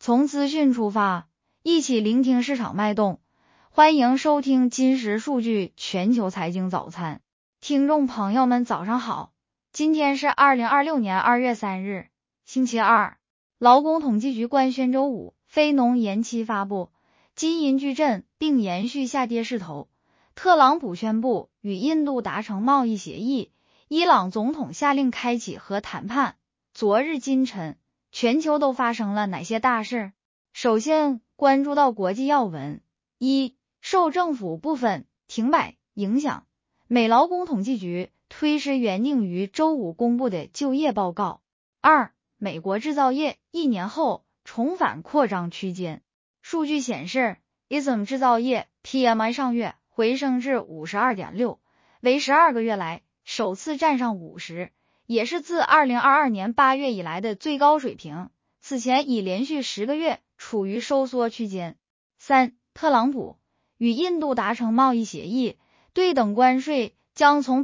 从资讯出发，一起聆听市场脉动。欢迎收听金石数据全球财经早餐。听众朋友们早上好，今天是2026年2月3日，星期二。劳工统计局官宣周五非农延期发布，金银巨震并延续下跌势头。特朗普宣布与印度达成贸易协议，伊朗总统下令开启核谈判。昨日今晨，全球都发生了哪些大事？首先关注到国际要闻。一、受政府部分停摆影响，美劳工统计局推迟原定于周五公布的就业报告。二、美国制造业1年后重返扩张区间。数据显示 ，ISM 制造业 PMI 上月回升至 52.6， 为12个月来首次站上50，也是自2022年8月以来的最高水平，此前已连续10个月处于收缩区间。三、特朗普与印度达成贸易协议，对等关税将从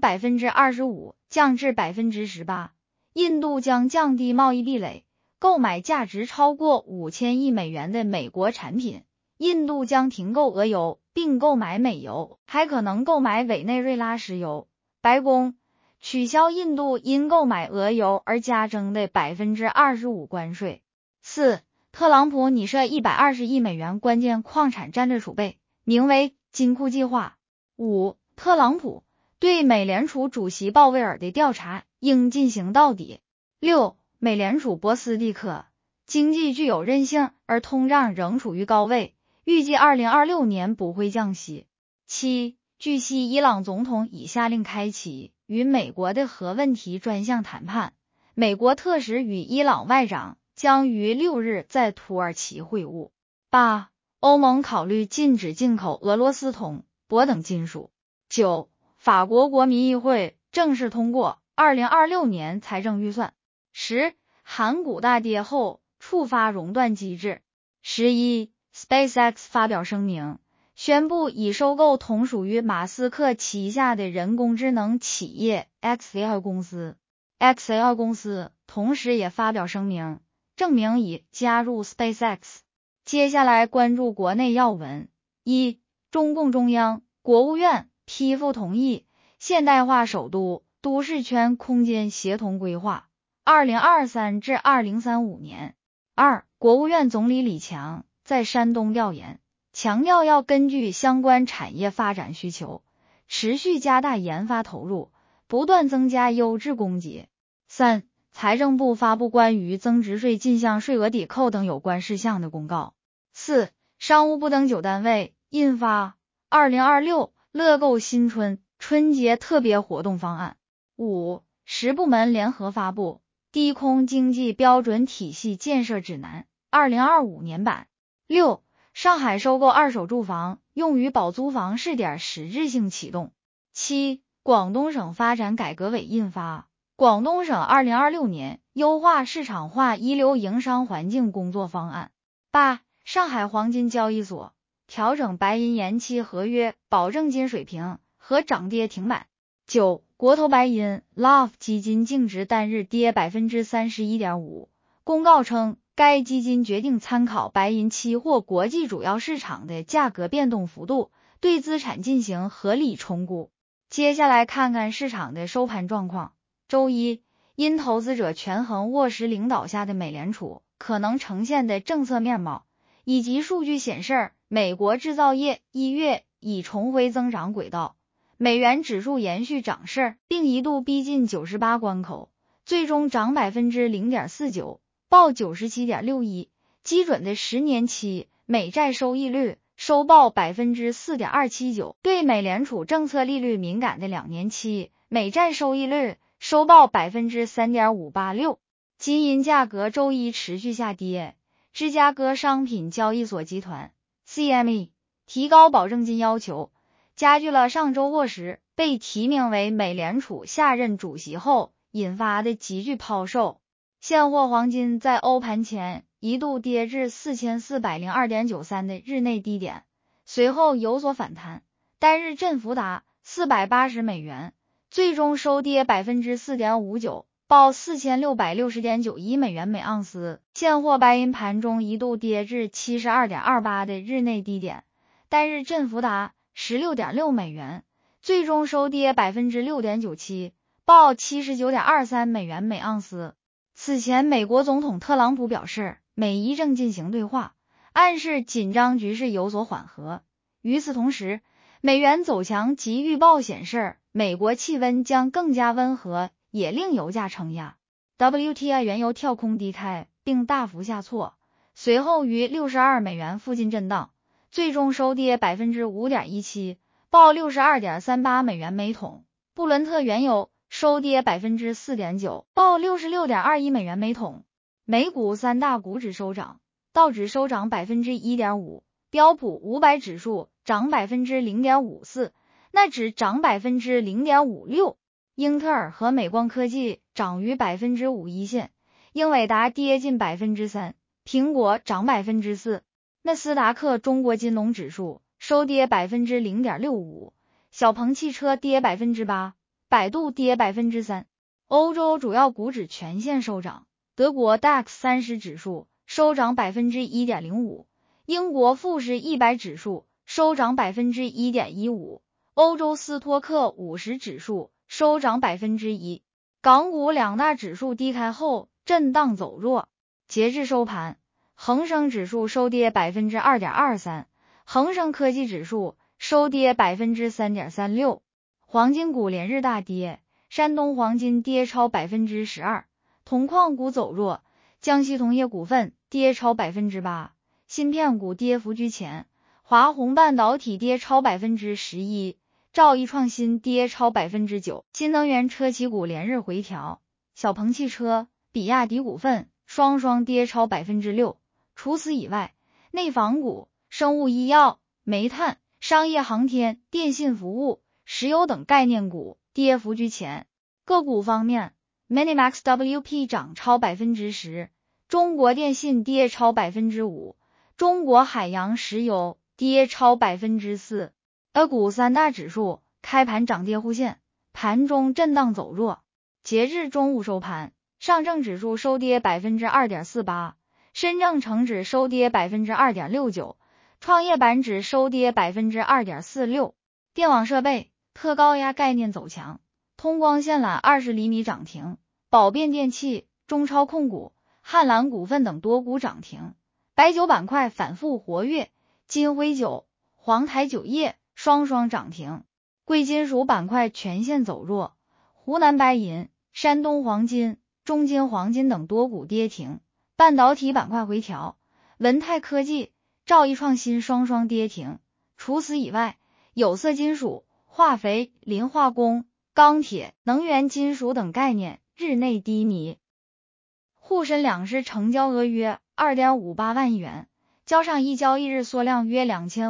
25% 降至 18%， 印度将降低贸易壁垒，购买价值超过5000亿美元的美国产品，印度将停购俄油并购买美油，还可能购买委内瑞拉石油。白宫取消印度因购买俄油而加征的 25% 关税。四、特朗普拟设120亿美元关键矿产战略储备，名为金库计划。五、特朗普对美联储主席鲍威尔的调查应进行到底。六、美联储波斯蒂克，经济具有韧性，而通胀仍处于高位，预计2026年不会降息。七、据悉伊朗总统已下令开启与美国的核问题专项谈判，美国特使与伊朗外长将于6日在土耳其会晤。八、欧盟考虑禁止进口俄罗斯铜、铂等金属。九、法国国民议会正式通过2026年财政预算。十、韩股大跌后触发熔断机制。11、SpaceX 发表声明，宣布已收购同属于马斯克旗下的人工智能企业 XAI 公司。XAI 公司同时也发表声明，证明已加入 SpaceX。接下来关注国内要闻。一、中共中央、国务院批复同意现代化首都都市圈空间协同规划2023至2035年。二、国务院总理李强在山东调研，强调要根据相关产业发展需求，持续加大研发投入，不断增加优质供给。三、财政部发布关于增值税进项税额抵扣等有关事项的公告。四、商务部等9单位印发2026乐购新春春节特别活动方案。五、10部门联合发布低空经济标准体系建设指南2025年版。六、上海收购二手住房用于保租房试点实质性启动。七、广东省发展改革委印发广东省2026年优化市场化一流营商环境工作方案。八、上海黄金交易所调整白银延期合约保证金水平和涨跌停板。九、国投白银 LOF 基金净值单日跌 31.5%， 公告称该基金决定参考白银期货国际主要市场的价格变动幅度，对资产进行合理重估。接下来看看市场的收盘状况。周一，因投资者权衡沃什领导下的美联储可能呈现的政策面貌，以及数据显示美国制造业1月已重回增长轨道，美元指数延续涨势，并一度逼近98关口，最终涨 0.49%， 报 97.61， 基准的10年期美债收益率收报 4.279%， 对美联储政策利率敏感的2年期美债收益率收报 3.586%。 金银价格周一持续下跌，芝加哥商品交易所集团 CME 提高保证金要求，加剧了上周沃什被提名为美联储下任主席后引发的急剧抛售。现货黄金在欧盘前一度跌至 4402.93 的日内低点，随后有所反弹，单日振幅达480美元，最终收跌 4.59%， 报4660.91美元每盎司。现货白银盘中一度跌至 72.28 的日内低点，单日振幅达 16.6 美元，最终收跌 6.97%， 报 79.23 美元每盎司。此前美国总统特朗普表示，美伊正进行对话，暗示紧张局势有所缓和。与此同时，美元走强及预报显示美国气温将更加温和，也令油价承压。WTI 原油跳空低开并大幅下挫，随后于62美元附近震荡，最终收跌 5.17%， 报 62.38 美元每桶。布伦特原油收跌 4.9%， 报 66.21 美元每桶。美股三大股指收涨，道指收涨 1.5%， 标普500指数涨 0.54%， 纳指涨 0.56%。英特尔和美光科技涨逾 5%一线，英伟达跌近 3%， 苹果涨 4%。纳斯达克中国金融指数收跌 0.65%， 小鹏汽车跌 8%， 百度跌 3%。欧洲主要股指全线收涨，德国 DAX 30指数收涨 1.05%， 英国富时100指数收涨 1.15%， 欧洲斯托克50指数收涨 1%。 港股两大指数低开后震荡走弱，截至收盘，恒生指数收跌 2.23%， 恒生科技指数收跌 3.36%。 黄金股连日大跌，山东黄金跌超 12%， 铜矿股走弱，江西铜业股份跌超 8%， 芯片股跌幅居前，华虹半导体跌超 11%，兆易创新跌超 9%， 新能源车企股连日回调，小鹏汽车、比亚迪股份双双跌超 6%。 除此以外，内房股、生物医药、煤炭、商业航天、电信服务、石油等概念股跌幅居前。个股方面， Minimax WP 涨超 10%， 中国电信跌超 5%， 中国海洋石油跌超 4%。A 股三大指数开盘涨跌互现，盘中震荡走弱。截至中午收盘，上证指数收跌 2.48%， 深证成指收跌 2.69%， 创业板指收跌 2.46%。 电网设备、特高压概念走强，通光线缆20厘米涨停，宝变电器、中超控股、汉兰股份等多股涨停。白酒板块反复活跃，金辉酒、黄台酒业双双涨停。贵金属板块全线走弱，湖南白银、山东黄金、中金黄金等多股跌停。半导体板块回调，文泰科技、兆易创新双双跌停。除此以外，有色金属、化肥、磷化工、钢铁、能源金属等概念日内低迷。沪深两市成交额约 2.58 万亿元，较上一交易日缩量约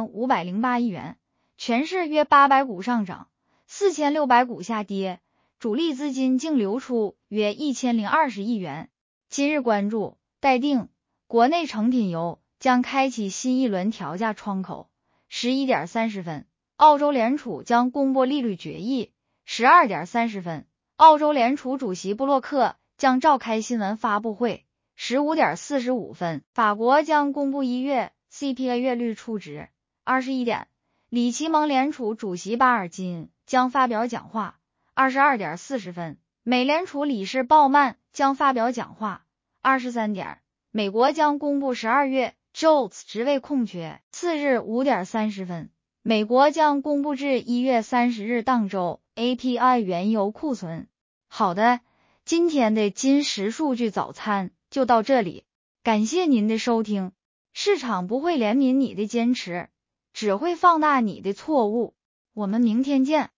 2508亿元，全市约800股上涨，4600股下跌，主力资金净流出约1020亿元。今日关注，待定，国内成品油将开启新一轮调价窗口。11点30分，澳洲联储将公布利率决议。12点30分，澳洲联储主席布洛克将召开新闻发布会。15点45分，法国将公布1月 CPI 月率初值。21点，里奇蒙联储主席巴尔金将发表讲话。22点40分，美联储理事鲍曼将发表讲话。23点，美国将公布12月 JOLTS 职位空缺。次日5点30分，美国将公布至1月30日当周 API 原油库存。好的，今天的金石数据早餐就到这里，感谢您的收听。市场不会怜悯你的坚持，只会放大你的错误。我们明天见。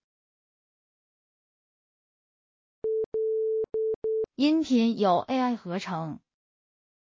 音频由 AI 合成。